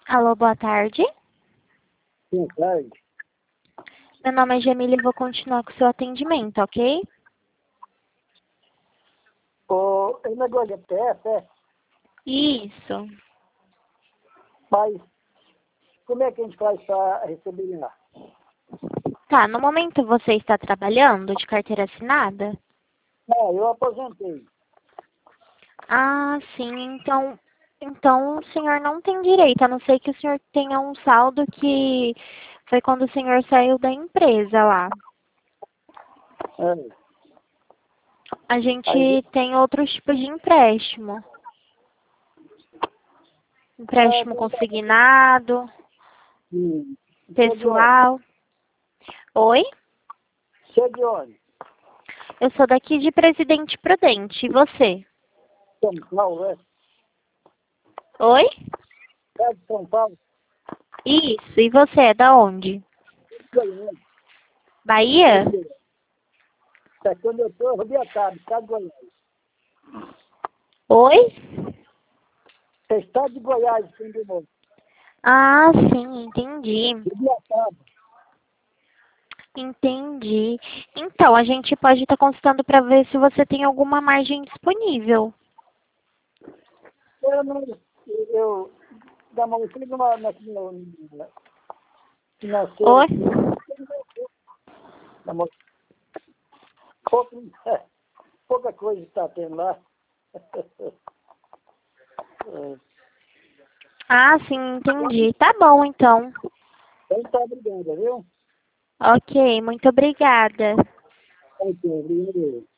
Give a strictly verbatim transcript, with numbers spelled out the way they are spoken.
Alô, boa tarde. Boa tarde. Meu nome é Jamila e vou continuar com o seu atendimento, ok? O, é negócio de P F, é? Isso. Mas como é que a gente faz para receber lá? Tá, no momento você está trabalhando de carteira assinada? Não, eu aposentei. Ah, sim, então, então o senhor não tem direito, a não ser que o senhor tenha um saldo que foi quando o senhor saiu da empresa lá. É. A gente Aí, tem outros tipos de empréstimo. ah, Empréstimo então tá bom. consignado, Hum. Você é de onde? pessoal. Oi? Você é de onde? Eu sou daqui de Presidente Prudente, e você? São Paulo, é? Oi? É de São Paulo? Isso, e você é da onde? Goiânia. Bahia? É quando eu estou, Rubiataba, estado de Goiás. Oi? É estado de Goiás, entendeu? Ah, sim, entendi. Rubiataba. Entendi. Então, a gente pode estar consultando para ver se você tem alguma margem disponível. Eu não, eu, da mão, eu fui numa, na, na, na financeira Oi? aqui, da mão, pouco, é, pouca coisa está tendo lá. É. Ah, sim, entendi. Tá bom, então. Então tá, obrigado, viu? Ok, muito obrigada. Ok, obrigado.